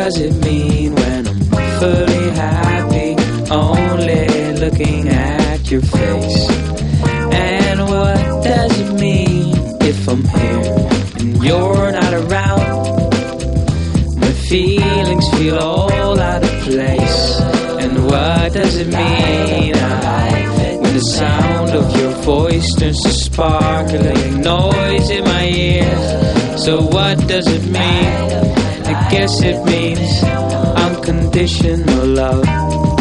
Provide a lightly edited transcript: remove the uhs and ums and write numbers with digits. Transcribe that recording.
does it mean when I'm fully happy, only looking at your face? And what does it mean if I'm here and you're not around? My feelings feel all out of place. And what does it mean when the sound of your voice turns to sparkling noise in my ears? So what does it mean? I guess it means unconditional love.